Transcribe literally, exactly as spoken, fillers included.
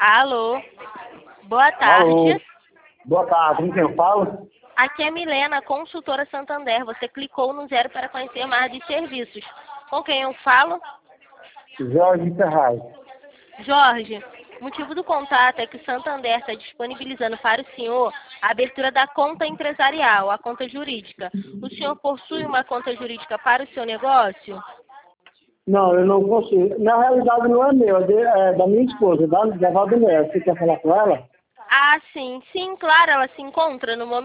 Alô, boa Alô, tarde. boa tarde, com quem eu falo? Aqui é Milena, consultora Santander. Você clicou no zero para conhecer mais de serviços. Com quem eu falo? Jorge Ferraz. Jorge, o motivo do contato é que o Santander está disponibilizando para o senhor a abertura da conta empresarial, a conta jurídica. O senhor possui uma conta jurídica para o seu negócio? Não, eu não consigo. Na realidade não é meu, é, de- é da minha esposa, da, da Valdemar. Você quer falar com ela? Ah, sim. Sim, claro, ela se encontra no momento.